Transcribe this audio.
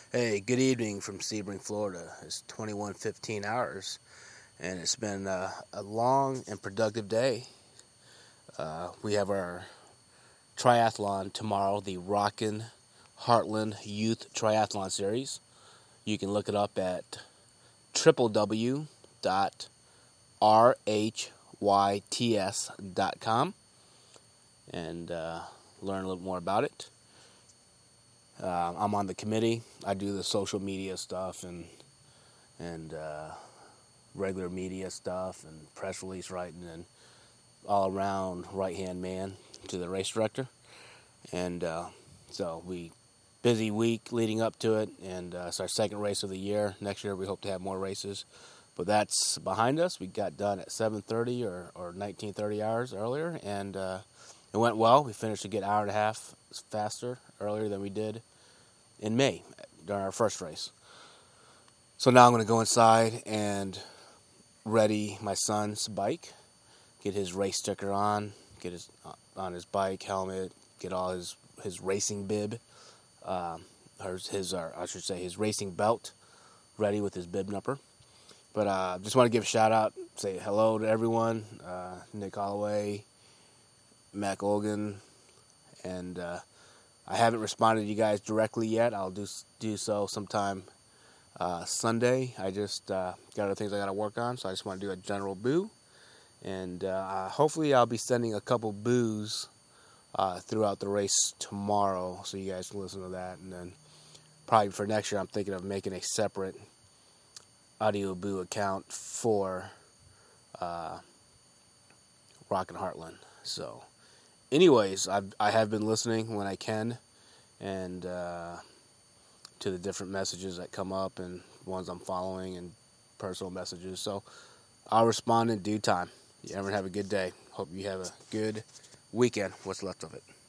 Hey, good evening from Sebring, Florida. It's 21:15 hours, and it's been a long and productive day. We have our triathlon tomorrow, the Rockin' Heartland Youth Triathlon Series. You can look it up at www.rhyts.com and learn a little more about it. I'm on the committee. I do the social media stuff and regular media stuff and press release writing and all around right hand man to the race director. And so we busy week leading up to it, and it's our second race of the year. Next year we hope to have more races, but that's behind us. We got done at 7:30 or 19:30 hours earlier, and it went well. We finished a good hour and a half faster earlier than we did in May during our first race. So now I'm going to go inside and ready my son's bike, get his race sticker on, get his on his bike, helmet, get all his racing bib, his racing belt ready with his bib number. But just want to give a shout out, say hello to everyone, Nick Holloway, Mac Olgan, and I haven't responded to you guys directly yet. I'll do so sometime Sunday. I just got other things I got to work on, so I just want to do a general boo. And hopefully I'll be sending a couple boos throughout the race tomorrow, so you guys can listen to that. And then probably for next year, I'm thinking of making a separate audio boo account for Rockin' Heartland. So anyways, I have been listening when I can, and to the different messages that come up and ones I'm following and personal messages. So I'll respond in due time. You ever have a good day. Hope you have a good weekend, what's left of it.